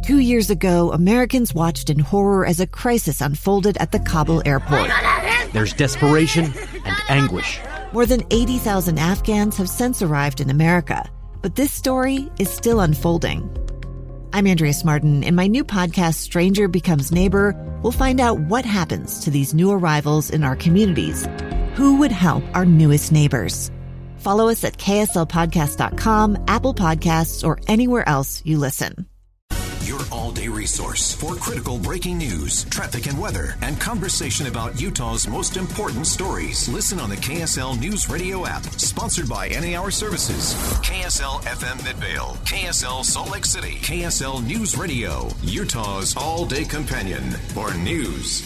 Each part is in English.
2 years ago, Americans watched in horror as a crisis unfolded at the Kabul airport. There's desperation and anguish. More than 80,000 Afghans have since arrived in America, but this story is still unfolding. I'm Andrea Martin. In my new podcast, Stranger Becomes Neighbor, we'll find out what happens to these new arrivals in our communities. Who would help our newest neighbors? Follow us at kslpodcast.com, Apple Podcasts, or anywhere else you listen. Your all-day resource for critical breaking news, traffic and weather, and conversation about Utah's most important stories. Listen on the KSL News Radio app, sponsored by NA Hour Services, KSL FM Midvale, KSL Salt Lake City, KSL News Radio, Utah's all-day companion for news.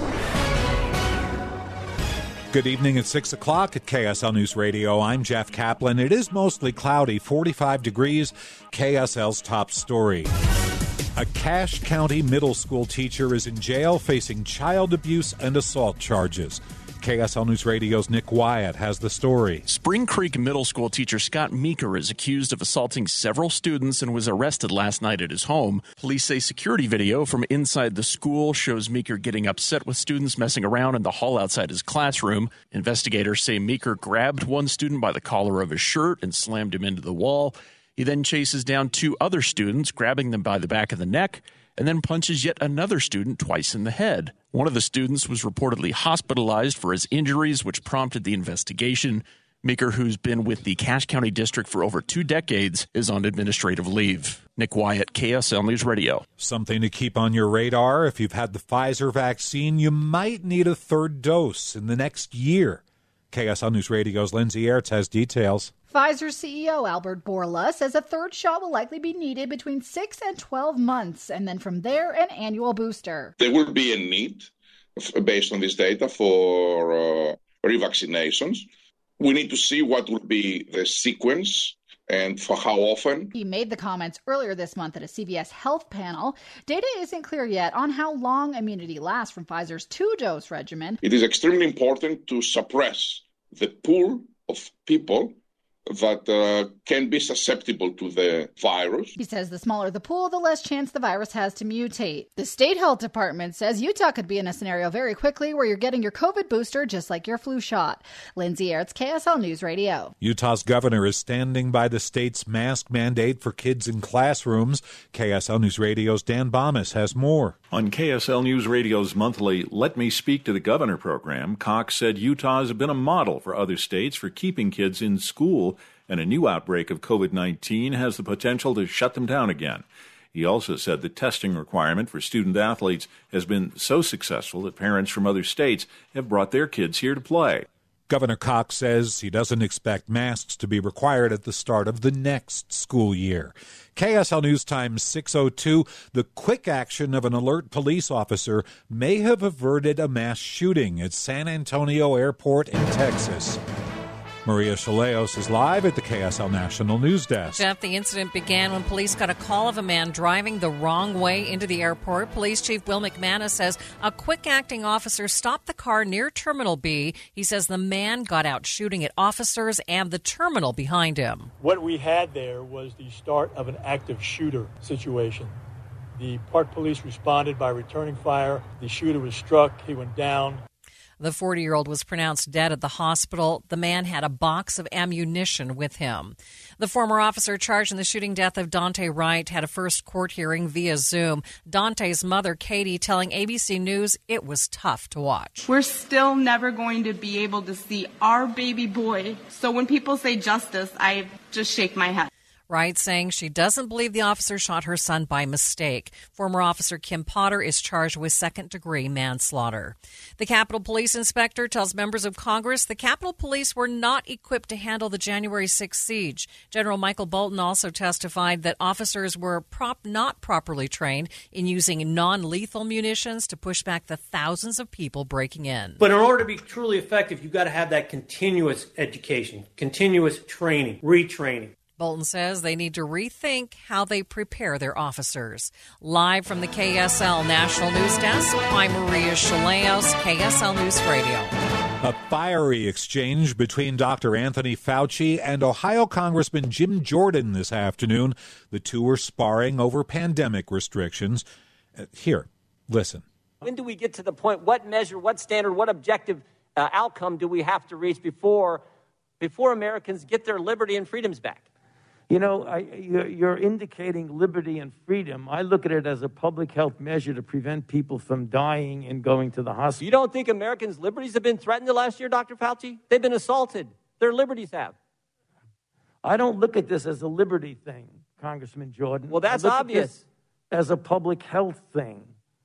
Good evening at 6 o'clock at KSL News Radio. I'm Jeff Kaplan. It is mostly cloudy, 45 degrees, KSL's top story. A Cache County middle school teacher is in jail facing child abuse and assault charges. KSL News Radio's Nick Wyatt has the story. Spring Creek Middle School teacher Scott Meeker is accused of assaulting several students and was arrested last night at his home. Police say security video from inside the school shows Meeker getting upset with students messing around in the hall outside his classroom. Investigators say Meeker grabbed one student by the collar of his shirt and slammed him into the wall. He then chases down two other students, grabbing them by the back of the neck, and then punches yet another student twice in the head. One of the students was reportedly hospitalized for his injuries, which prompted the investigation. Meeker, who's been with the Cache County District for over 2 decades, is on administrative leave. Nick Wyatt, KSL News Radio. Something to keep on your radar. If you've had the Pfizer vaccine, you might need a third dose in the next year. KSL News Radio's Lindsay Aerts has details. Pfizer CEO Albert Bourla says a third shot will likely be needed between 6 and 12 months, and then from there, an annual booster. There will be a need, based on this data, for revaccinations. We need to see what will be the sequence and for how often. He made the comments earlier this month at a CBS Health panel. Data isn't clear yet on how long immunity lasts from Pfizer's 2-dose regimen. It is extremely important to suppress the pool of people that can be susceptible to the virus. He says the smaller the pool, the less chance the virus has to mutate. The state health department says Utah could be in a scenario very quickly where you're getting your COVID booster just like your flu shot. Lindsay Aerts, KSL News Radio. Utah's governor is standing by the state's mask mandate for kids in classrooms. KSL News Radio's Dan Bomas has more. On KSL News Radio's monthly Let Me Speak to the Governor program, Cox said Utah has been a model for other states for keeping kids in school, and a new outbreak of COVID-19 has the potential to shut them down again. He also said the testing requirement for student athletes has been so successful that parents from other states have brought their kids here to play. Governor Cox says he doesn't expect masks to be required at the start of the next school year. KSL News Time 6:02. The quick action of an alert police officer may have averted a mass shooting at San Antonio Airport in Texas. Maria Chaleos is live at the KSL National News Desk. Jeff, the incident began when police got a call of a man driving the wrong way into the airport. Police Chief Will McManus says a quick-acting officer stopped the car near Terminal B. He says the man got out shooting at officers and the terminal behind him. What we had there was the start of an active shooter situation. The Park Police responded by returning fire. The shooter was struck. He went down. The 40-year-old was pronounced dead at the hospital. The man had a box of ammunition with him. The former officer charged in the shooting death of Dante Wright had a first court hearing via Zoom. Dante's mother, Katie, telling ABC News it was tough to watch. We're still never going to be able to see our baby boy. So when people say justice, I just shake my head. Wright saying she doesn't believe the officer shot her son by mistake. Former officer Kim Potter is charged with second-degree manslaughter. The Capitol Police Inspector tells members of Congress the Capitol Police were not equipped to handle the January 6th siege. General Michael Bolton also testified that officers were not properly trained in using non-lethal munitions to push back the thousands of people breaking in. But in order to be truly effective, you've got to have that continuous education, continuous training, retraining. Bolton says they need to rethink how they prepare their officers. Live from the KSL National News Desk, I'm Maria Chaleos, KSL News Radio. A fiery exchange between Dr. Anthony Fauci and Ohio Congressman Jim Jordan this afternoon. The two were sparring over pandemic restrictions. Here, listen. When do we get to the point, what measure, what standard, what objective outcome do we have to reach before Americans get their liberty and freedoms back? You know, you're indicating liberty and freedom. I look at it as a public health measure to prevent people from dying and going to the hospital. You don't think Americans' liberties have been threatened the last year, Dr. Fauci? They've been assaulted. Their liberties have. I don't look at this as a liberty thing, Congressman Jordan. Well, that's obvious. As a public health thing.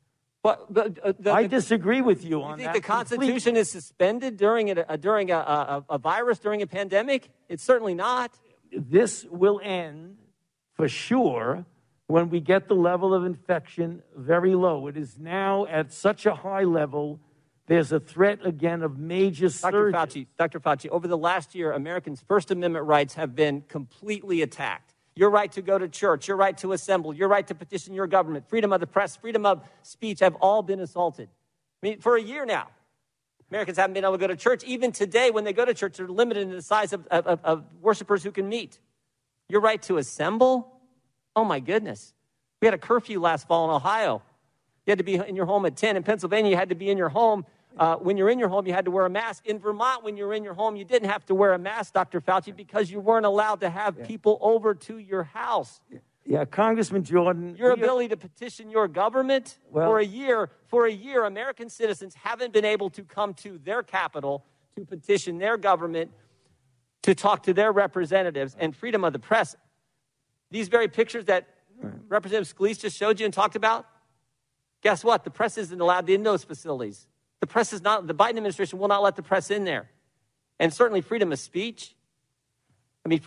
But I disagree with you on that. You think the Constitution is suspended during a virus, during a pandemic? It's certainly not. This will end for sure when we get the level of infection very low. It is now at such a high level, there's a threat again of major surges. Dr. Fauci, over the last year, Americans' First Amendment rights have been completely attacked. Your right to go to church, your right to assemble, your right to petition your government, freedom of the press, freedom of speech have all been assaulted. I mean, for a year now, Americans haven't been able to go to church. Even today, when they go to church, they're limited in the size of worshipers who can meet. Your right to assemble? Oh, my goodness. We had a curfew last fall in Ohio. You had to be in your home at 10. In Pennsylvania, you had to be in your home. When you're in your home, you had to wear a mask. In Vermont, when you're in your home, you didn't have to wear a mask, Dr. Fauci, because you weren't allowed to have people over to your house. Yeah, Congressman Jordan. Your ability to petition your government for a year, American citizens haven't been able to come to their capital to petition their government, to talk to their representatives, and freedom of the press. These very pictures that Representative Scalise just showed you and talked about, guess what? The press isn't allowed in those facilities. The press is not, the Biden administration will not let the press in there. And certainly freedom of speech. I mean,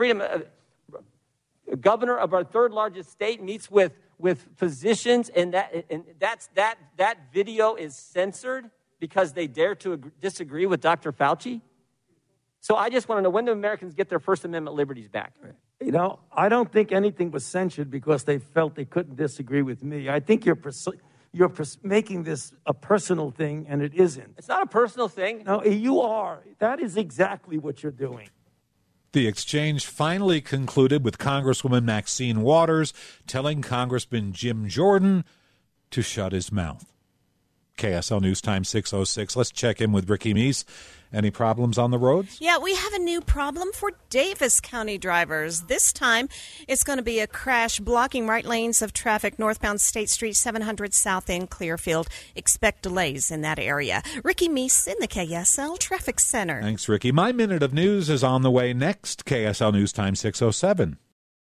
governor of our third largest state meets with physicians, and that video is censored because they dare to disagree with Dr. Fauci. So I just want to know, when do Americans get their First Amendment liberties back? You know, I don't think anything was censored because they felt they couldn't disagree with me. I think you're making this a personal thing, and it isn't. It's not a personal thing. No, you are. That is exactly what you're doing. The exchange finally concluded with Congresswoman Maxine Waters telling Congressman Jim Jordan to shut his mouth. KSL News Time 6:06. Let's check in with Ricky Meese. Any problems on the roads? Yeah, we have a new problem for Davis County drivers. This time, it's going to be a crash blocking right lanes of traffic northbound State Street 700 South in Clearfield. Expect delays in that area. Ricky Meese in the KSL Traffic Center. Thanks, Ricky. My Minute of News is on the way next. KSL News Time 6:07.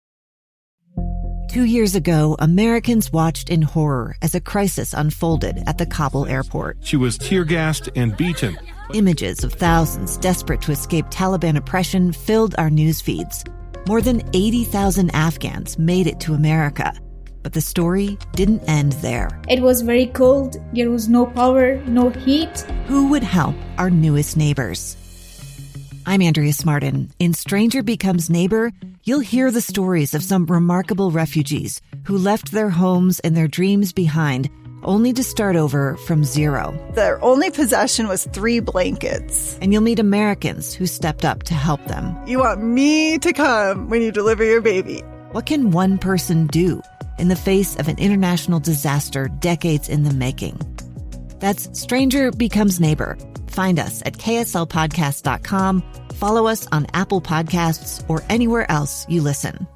2 years ago, Americans watched in horror as a crisis unfolded at the Kabul airport. She was tear-gassed and beaten. Images of thousands desperate to escape Taliban oppression filled our news feeds. More than 80,000 Afghans made it to America. But the story didn't end there. It was very cold. There was no power, no heat. Who would help our newest neighbors? I'm Andrea Smartin. In Stranger Becomes Neighbor, you'll hear the stories of some remarkable refugees who left their homes and their dreams behind, only to start over from zero. Their only possession was 3 blankets. And you'll meet Americans who stepped up to help them. You want me to come when you deliver your baby. What can one person do in the face of an international disaster decades in the making? That's Stranger Becomes Neighbor. Find us at kslpodcast.com. Follow us on Apple Podcasts or anywhere else you listen.